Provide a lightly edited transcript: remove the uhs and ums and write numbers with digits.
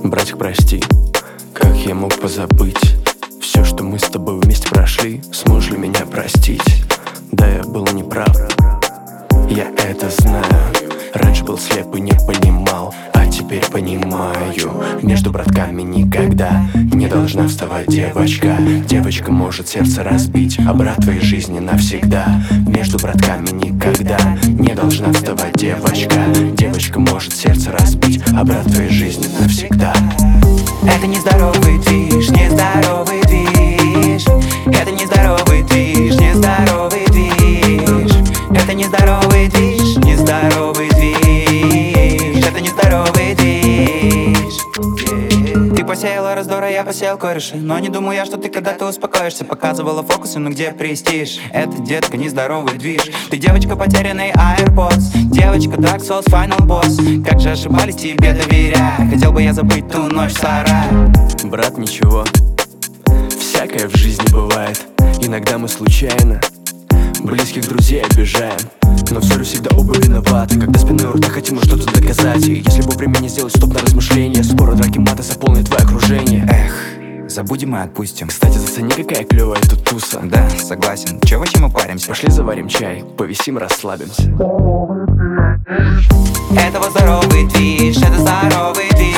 Братик, прости, как я мог позабыть все, что мы с тобой вместе прошли? Сможешь ли меня простить? Да, я был неправ, я это знаю. Раньше был слеп и не понимал, а теперь понимаю. Между братками никогда не должна вставать девочка. Девочка может сердце разбить, а брат твоей жизни навсегда. Между братками никогда не должна вставать девочка. Девочка может сердце разбить, а брат твоей жизни навсегда. Это нездоровый движ, нездоровый движ. Это нездоровый движ, нездоровый движ. Это нездоровый движ, нездоровый движ. Это нездоровый движ. Ты посеяла раздора, я посеял кореши. Но не думаю я, что ты когда-то успокоишься. Показывала фокусы, но где престиж? Это, детка, нездоровый движ. Ты девочка, потерянный AirPods. Девочка, Dark Souls, Final Boss. Как же ошибались тебе доверяя. Хотел бы я забыть ту ночь в сарае. Брат, ничего, всякое в жизни бывает. Иногда мы случайно близких друзей обижаем, но все же всегда оба виноваты. Когда спиной у рта хотим мы что-то доказать. И если вовремя не сделать стоп на размышления, споры, драки, маты заполнят твое окружение. Эх, забудем и отпустим. Кстати, зацени, какая клевая тут туса. Да, согласен, чё вообще мы паримся? Пошли заварим чай, повисим, расслабимся. Это вот здоровый движ, это здоровый движ.